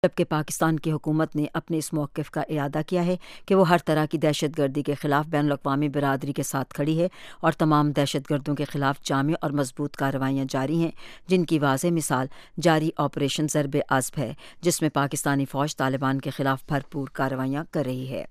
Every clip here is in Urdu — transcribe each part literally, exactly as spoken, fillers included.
جبکہ پاکستان کی حکومت نے اپنے اس موقف کا اعادہ کیا ہے کہ وہ ہر طرح کی دہشت گردی کے خلاف بین الاقوامی برادری کے ساتھ کھڑی ہے اور تمام دہشت گردوں کے خلاف جامع اور مضبوط کارروائیاں جاری ہیں، جن کی واضح مثال جاری آپریشن ضرب عصب ہے، جس میں پاکستانی فوج طالبان کے خلاف بھرپور کارروائیاں کر رہی ہے۔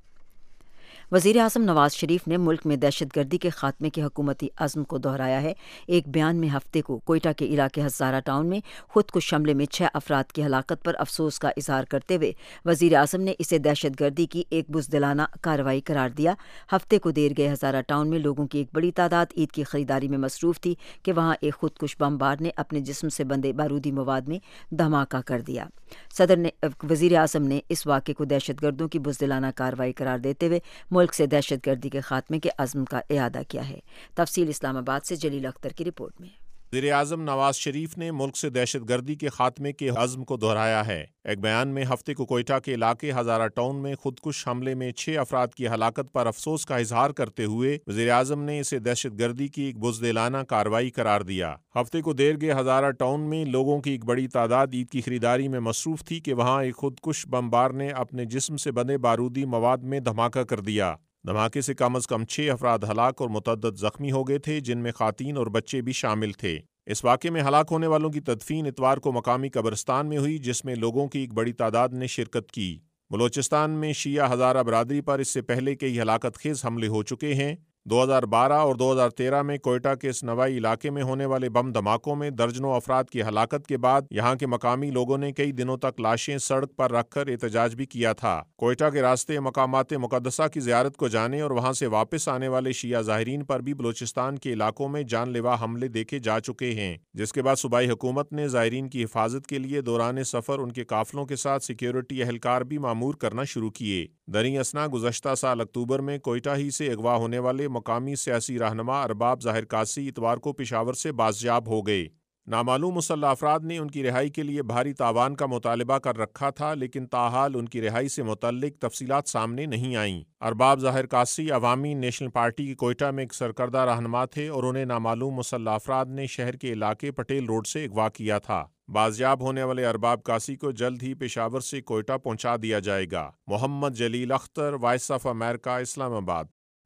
وزیر اعظم نواز شریف نے ملک میں دہشت گردی کے خاتمے کے حکومتی عزم کو دہرایا ہے۔ ایک بیان میں ہفتے کو کوئٹہ کے علاقے ہزارہ ٹاؤن میں خود کش حملے میں چھ افراد کی ہلاکت پر افسوس کا اظہار کرتے ہوئے وزیر اعظم نے اسے دہشت گردی کی ایک بزدلانہ کارروائی قرار دیا۔ ہفتے کو دیر گئے ہزارہ ٹاؤن میں لوگوں کی ایک بڑی تعداد عید کی خریداری میں مصروف تھی کہ وہاں ایک خود کش بمبار نے اپنے جسم سے بندے بارودی مواد میں دھماکہ کر دیا۔ صدر نے وزیر اعظم نے اس واقعے کو دہشت گردوں کی بزدلانہ کارروائی قرار دیتے ہوئے ملک سے دہشت گردی کے خاتمے کے عزم کا اعادہ کیا ہے۔ تفصیل اسلام آباد سے جلیل اختر کی رپورٹ میں۔ وزیر اعظم نواز شریف نے ملک سے دہشت گردی کے خاتمے کے عزم کو دہرایا ہے۔ ایک بیان میں ہفتے کو کوئٹہ کے علاقے ہزارہ ٹاؤن میں خودکش حملے میں چھ افراد کی ہلاکت پر افسوس کا اظہار کرتے ہوئے وزیر اعظم نے اسے دہشت گردی کی ایک بزدلانہ کارروائی قرار دیا۔ ہفتے کو دیر گئے ہزارہ ٹاؤن میں لوگوں کی ایک بڑی تعداد عید کی خریداری میں مصروف تھی کہ وہاں ایک خودکش بمبار نے اپنے جسم سے بندے بارودی مواد میں دھماکہ کر دیا۔ دھماکے سے کم از کم چھ افراد ہلاک اور متعدد زخمی ہو گئے تھے، جن میں خواتین اور بچے بھی شامل تھے۔ اس واقعے میں ہلاک ہونے والوں کی تدفین اتوار کو مقامی قبرستان میں ہوئی، جس میں لوگوں کی ایک بڑی تعداد نے شرکت کی۔ بلوچستان میں شیعہ ہزارہ برادری پر اس سے پہلے کئی ہلاکت خیز حملے ہو چکے ہیں۔ دو ہزار بارہ اور دو ہزار تیرہ میں کوئٹہ کے اس نوائی علاقے میں ہونے والے بم دھماکوں میں درجنوں افراد کی ہلاکت کے بعد یہاں کے مقامی لوگوں نے کئی دنوں تک لاشیں سڑک پر رکھ کر احتجاج بھی کیا تھا۔ کوئٹہ کے راستے مقامات مقدسہ کی زیارت کو جانے اور وہاں سے واپس آنے والے شیعہ زائرین پر بھی بلوچستان کے علاقوں میں جان لیوا حملے دیکھے جا چکے ہیں، جس کے بعد صوبائی حکومت نے زائرین کی حفاظت کے لیے دوران سفر ان کے قافلوں کے ساتھ سیکیورٹی اہلکار بھی مامور کرنا شروع کیے۔ دریں اثنا گزشتہ سال اکتوبر میں کوئٹہ ہی سے اغوا ہونے والے مقامی سیاسی رہنما ارباب ظاہر قادسی اتوار کو پشاور سے بازیاب ہو گئے۔ نامعلوم مسلح افراد نے ان کی رہائی کے لیے بھاری تاوان کا مطالبہ کر رکھا تھا، لیکن تاحال ان کی رہائی سے متعلق تفصیلات سامنے نہیں آئیں۔ ارباب ظاہر قادسی عوامی نیشنل پارٹی کی کوئٹہ میں ایک سرکردہ رہنما تھے اور انہیں نامعلوم مسلح افراد نے شہر کے علاقے پٹیل روڈ سے اغوا کیا تھا۔ بازیاب ہونے والے ارباب قادسی کو جلد ہی پشاور سے کوئٹہ پہنچا دیا جائے گا۔ Muhammad Jalil Akhtar, Voice of America, Islamabad.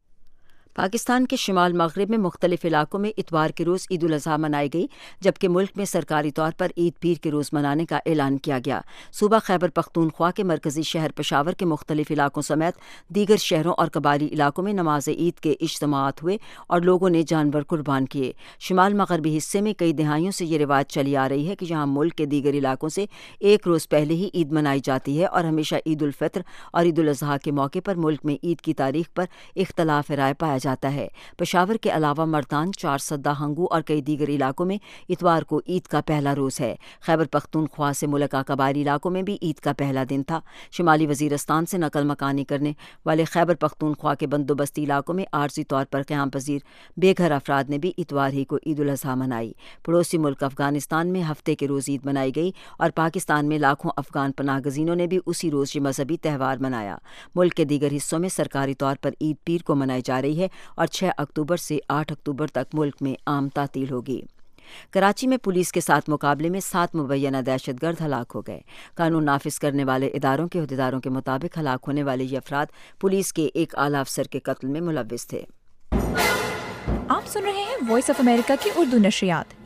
Pakistan کے شمال مغرب میں مختلف علاقوں میں اتوار کے روز عید الاضحیٰ منائی گئی، جبکہ ملک میں سرکاری طور پر عید پیر کے روز منانے کا اعلان کیا گیا۔ صوبہ خیبر پختونخوا کے مرکزی شہر پشاور کے مختلف علاقوں سمیت دیگر شہروں اور قبائلی علاقوں میں نماز عید کے اجتماعات ہوئے اور لوگوں نے جانور قربان کیے۔ شمال مغربی حصے میں کئی دہائیوں سے یہ روایت چلی آ رہی ہے کہ جہاں ملک کے دیگر علاقوں سے ایک روز پہلے ہی عید منائی جاتی ہے اور ہمیشہ عید الفطر اور عید الاضحیٰ کے موقع پر ملک میں عید کی تاریخ پر اختلاف رائے پایا جاتا ہے۔ پشاور کے علاوہ مردان، چار سدہ، ہنگو اور کئی دیگر علاقوں میں اتوار کو عید کا پہلا روز ہے۔ خیبر پختونخوا سے ملکہ قبائلی علاقوں میں بھی عید کا پہلا دن تھا۔ شمالی وزیرستان سے نقل مکانی کرنے والے خیبر پختونخوا کے بندوبستی علاقوں میں عارضی طور پر قیام پذیر بے گھر افراد نے بھی اتوار ہی کو عید الاضحیٰ منائی۔ پڑوسی ملک افغانستان میں ہفتے کے روز عید منائی گئی اور پاکستان میں لاکھوں افغان پناہ گزینوں نے بھی اسی روز یہ مذہبی تہوار منایا۔ ملک کے دیگر حصوں میں سرکاری طور پر عید پیر کو منائی جا رہی ہے اور چھ اکتوبر سے آٹھ اکتوبر تک ملک میں عام تعطیل ہوگی۔ کراچی میں پولیس کے ساتھ مقابلے میں سات مبینہ دہشت گرد ہلاک ہو گئے۔ قانون نافذ کرنے والے اداروں کے عہدیداروں کے مطابق ہلاک ہونے والے یہ افراد پولیس کے ایک اعلیٰ افسر کے قتل میں ملوث تھے۔ آپ سن رہے ہیں وائس آف امریکہ کی اردو نشریات۔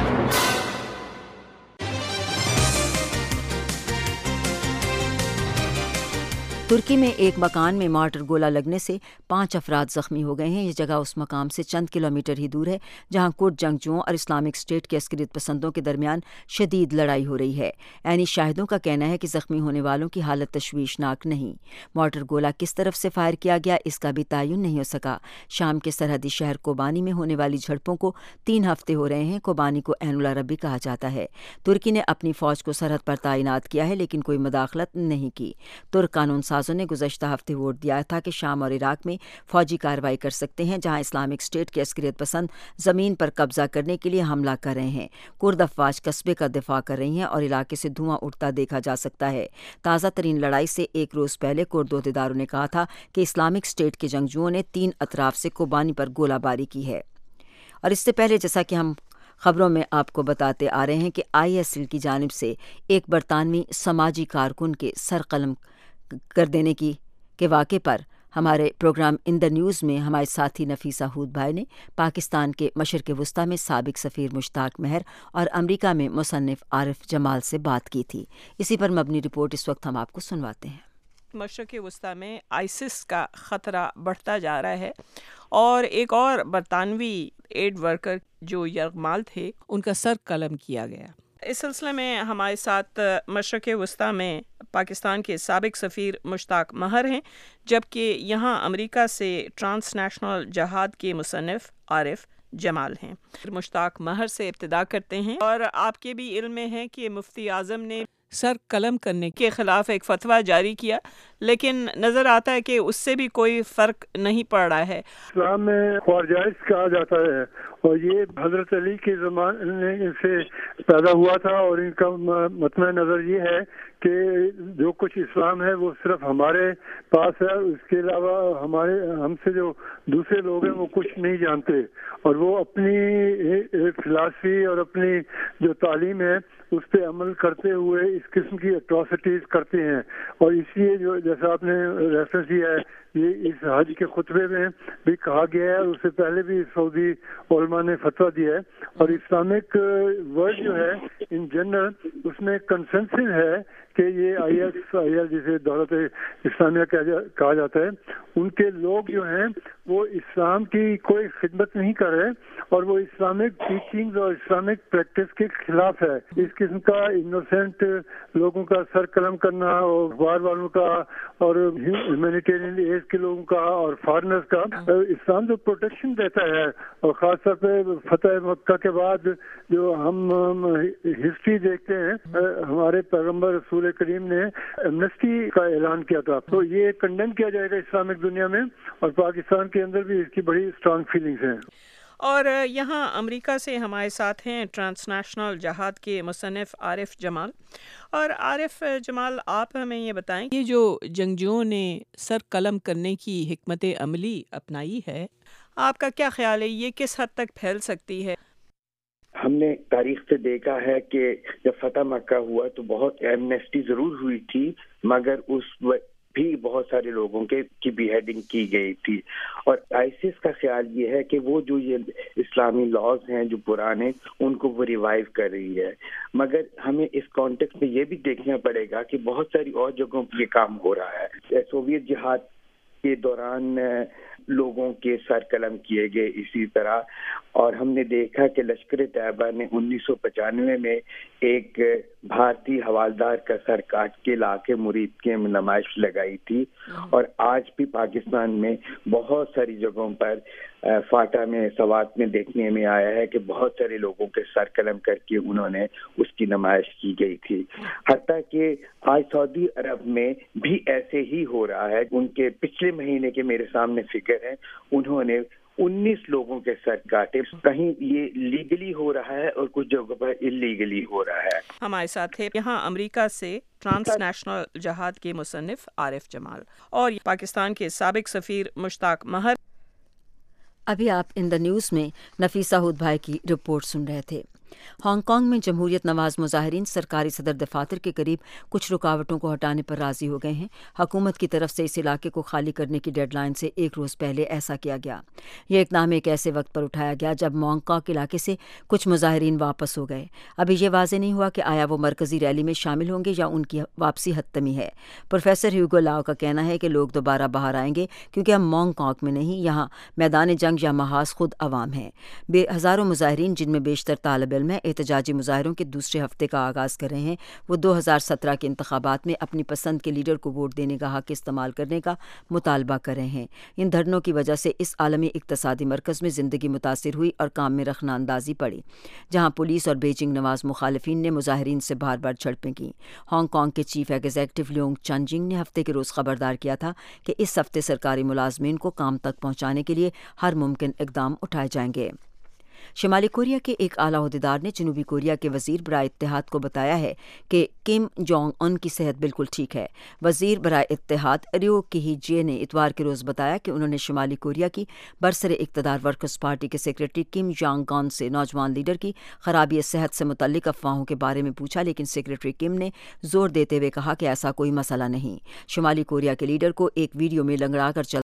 ترکی میں ایک مکان میں مارٹر گولہ لگنے سے پانچ افراد زخمی ہو گئے ہیں۔ یہ جگہ اس مقام سے چند کلومیٹر ہی دور ہے جہاں کرد جنگجوؤں اور اسلامک اسٹیٹ کے عسکریت پسندوں کے درمیان شدید لڑائی ہو رہی ہے۔ عینی شاہدوں کا کہنا ہے کہ زخمی ہونے والوں کی حالت تشویشناک نہیں۔ مارٹر گولہ کس طرف سے فائر کیا گیا اس کا بھی تعین نہیں ہو سکا۔ شام کے سرحدی شہر کوبانی میں ہونے والی جھڑپوں کو تین ہفتے ہو رہے ہیں۔ کوبانی کو عین العربی کہا جاتا ہے۔ ترکی نے اپنی فوج کو سرحد پر تعینات کیا ہے لیکن کوئی مداخلت نہیں کی۔ ترک قانون سازوں نے گزشتہ ہفتے ووٹ دیا تھا کہ شام اور عراق میں فوجی کارروائی کر سکتے ہیں جہاں اسلامک اسٹیٹ کے عسکریت پسند زمین پر قبضہ کرنے کے لیے حملہ کر رہے ہیں۔ کرد افواج قصبے کا دفاع کر رہی ہیں اور علاقے سے دھواں اٹھتا دیکھا جا سکتا ہے۔ تازہ ترین لڑائی سے ایک روز پہلے کرد عہدیداروں نے کہا تھا کہ اسلامک اسٹیٹ کے جنگجوؤں نے تین اطراف سے کوبانی پر گولہ باری کی ہے۔ اور اس سے پہلے جیسا کہ ہم خبروں میں آپ کو بتاتے آ رہے ہیں کہ آئی ایس ایل کی جانب سے ایک برطانوی سماجی کارکن کے سر قلم کر دینے کی کے واقعے پر ہمارے پروگرام ان دا نیوز میں ہمارے ساتھی نفیسہ ہود بھائی نے پاکستان کے مشرق وسطی میں سابق سفیر مشتاق مہر اور امریکہ میں مصنف عارف جمال سے بات کی تھی۔ اسی پر مبنی رپورٹ اس وقت ہم آپ کو سنواتے ہیں۔ مشرق وسطی میں آئسس کا خطرہ بڑھتا جا رہا ہے اور ایک اور برطانوی ایڈ ورکر جو یرغمال تھے ان کا سر قلم کیا گیا۔ اس سلسلے میں ہمارے ساتھ مشرق وسطی میں پاکستان کے سابق سفیر مشتاق مہر ہیں، جبکہ یہاں امریکہ سے ٹرانس نیشنل جہاد کے مصنف عارف جمال ہیں۔ مشتاق مہر سے ابتدا کرتے ہیں، اور آپ کے بھی علم میں ہے کہ مفتی اعظم نے سر قلم کرنے کے خلاف ایک فتویٰ جاری کیا، لیکن نظر آتا ہے کہ اس سے بھی کوئی فرق نہیں پڑ رہا ہے۔ اسلام میں خوارجائز کہا جاتا ہے، اور یہ حضرت علی کے زمانے سے پیدا ہوا تھا، اور ان کا مطمع نظر یہ ہے کہ جو کچھ اسلام ہے وہ صرف ہمارے پاس ہے، اس کے علاوہ ہمارے ہم سے جو دوسرے لوگ ہیں وہ کچھ نہیں جانتے، اور وہ اپنی فلاسفی اور اپنی جو تعلیم ہے اس پہ عمل کرتے ہوئے اس قسم کی اٹراسٹیز کرتے ہیں۔ اور اس لیے جو جیسا آپ نے ریفرنس دیا ہے، یہ اس حج کے خطبے میں بھی کہا گیا ہے، اور اس سے پہلے بھی سعودی علماء نے فتویٰ دیا ہے، اور اسلامک ورلڈ جو ہے ان جنرل اس میں کنسنسس ہے کہ یہ آئی ایس آئی ایل جسے دولت اسلامیہ کہا جاتا ہے، ان کے لوگ جو ہیں وہ اسلام کی کوئی خدمت نہیں کر رہے، اور وہ اسلامک ٹیچنگز اور اسلامک پریکٹس کے خلاف ہے۔ اس قسم کا انوسینٹ لوگوں کا سر قلم کرنا، اور اخبار والوں کا اور ہیومینیٹیرین ایج کے لوگوں کا اور فارنرز کا، اسلام جو پروٹیکشن دیتا ہے، اور خاص طور پہ فتح مکہ کے بعد جو ہم ہسٹری دیکھتے ہیں، ہمارے پیغمبر رسول کریم نے ایمنسٹی کا اعلان کیا تھا، تو یہ کنڈیم کیا جائے گا اسلامک دنیا میں، اور پاکستان کے اندر بھی اس کی بڑی اسٹرانگ فیلنگز ہیں۔ اور یہاں امریکہ سے ہمارے ساتھ ہیں ٹرانس نیشنل جہاد کے مصنف عارف جمال۔ اور عارف جمال، آپ ہمیں یہ بتائیں، یہ جو جنگجوؤں نے سر قلم کرنے کی حکمت عملی اپنائی ہے، آپ کا کیا خیال ہے یہ کس حد تک پھیل سکتی ہے؟ ہم نے تاریخ سے دیکھا ہے کہ جب فتح مکہ ہوا تو بہت ایمنیسٹی ضرور ہوئی تھی، مگر اس بھی بہت سارے لوگوں کے کی بی ہیڈنگ کی گئی تھی، اور آئیسس کا خیال یہ ہے کہ وہ جو یہ اسلامی لاز ہیں جو پرانے، ان کو وہ ریوائیو کر رہی ہے۔ مگر ہمیں اس کانٹیکسٹ میں یہ بھی دیکھنا پڑے گا کہ بہت ساری اور جگہوں پہ یہ کام ہو رہا ہے۔ سوویت جہاد کے دوران لوگوں کے سر قلم کیے گئے اسی طرح، اور ہم نے دیکھا کہ لشکر طیبہ نے انیس سو پچانوے میں ایک بھارتی حوالدار کا سر کاٹ کے لا کے مرید کی نمائش لگائی تھی، اور آج بھی پاکستان میں بہت ساری جگہوں پر فاٹا میں سوات میں دیکھنے میں آیا ہے کہ بہت سارے لوگوں کے سر قلم کر کے انہوں نے اس کی نمائش کی گئی تھی۔ حتیٰ کہ آج سعودی عرب میں بھی ایسے ہی ہو رہا ہے۔ ان کے پچھلے مہینے کے میرے سامنے فگر ہے، انہوں نے انیس لوگوں کے سر کاٹے۔ کہیں یہ لیگلی ہو رہا ہے اور کچھ جگہوں پر اللیگلی ہو رہا ہے۔ ہمارے ساتھ ہے یہاں امریکہ سے ٹرانس نیشنل جہاد کے مصنف عارف جمال، اور پاکستان کے سابق سفیر مشتاق مہر۔ ابھی آپ ان دا نیوز میں نفیسہ ہود بھائی کی رپورٹ سن رہے تھے۔ ہانگ کانگ میں جمہوریت نواز مظاہرین سرکاری صدر دفاتر کے قریب کچھ رکاوٹوں کو ہٹانے پر راضی ہو گئے ہیں۔ حکومت کی طرف سے اس علاقے کو خالی کرنے کی ڈیڈ لائن سے ایک روز پہلے ایسا کیا گیا۔ یہ اقدام ایک ایسے وقت پر اٹھایا گیا جب ہانگ کانگ علاقے سے کچھ مظاہرین واپس ہو گئے۔ ابھی یہ واضح نہیں ہوا کہ آیا وہ مرکزی ریلی میں شامل ہوں گے یا ان کی واپسی حتمی ہے۔ پروفیسر ہیوگو لاؤ کا کہنا ہے کہ لوگ دوبارہ باہر آئیں گے کیونکہ ہم ہانگ کانگ میں نہیں، یہاں میدان جنگ یا محاذ خود عوام ہیں۔ بے ہزاروں مظاہرین، جن میں بیشتر طالب علم ہیں، احتجاجی مظاہروں کے دوسرے ہفتے کا آغاز کر رہے ہیں۔ وہ دو ہزار سترہ کے انتخابات میں اپنی پسند کے لیڈر کو ووٹ دینے کا حق استعمال کرنے کا مطالبہ کر رہے ہیں۔ ان دھرنوں کی وجہ سے اس عالمی اقتصادی مرکز میں زندگی متاثر ہوئی اور کام میں رخنہ اندازی پڑی، جہاں پولیس اور بیجنگ نواز مخالفین نے مظاہرین سے بار بار جھڑپیں کیں۔ ہانگ کانگ کے چیف ایگزیکٹو لیونگ چنجنگ نے ہفتے کے روز خبردار کیا تھا کہ اس ہفتے سرکاری ملازمین کو کام تک پہنچانے کے لیے ہر ممکن اقدام اٹھائے جائیں گے۔ شمالی کوریا کے ایک اعلیٰ عہدیدار نے جنوبی کوریا کے وزیر برائے اتحاد کو بتایا ہے کہ کم جونگ ان کی صحت بالکل ٹھیک ہے۔ وزیر برائے اتحاد ریو کیہی جے نے اتوار کے روز بتایا کہ انہوں نے شمالی کوریا کی برسر اقتدار ورکرز پارٹی کے سیکریٹری کم جانگ گان سے نوجوان لیڈر کی خرابی صحت سے متعلق افواہوں کے بارے میں پوچھا، لیکن سیکریٹری کم نے زور دیتے ہوئے کہا کہ ایسا کوئی مسئلہ نہیں۔ شمالی کوریا کے لیڈر کو ایک ویڈیو میں لنگڑا کر چل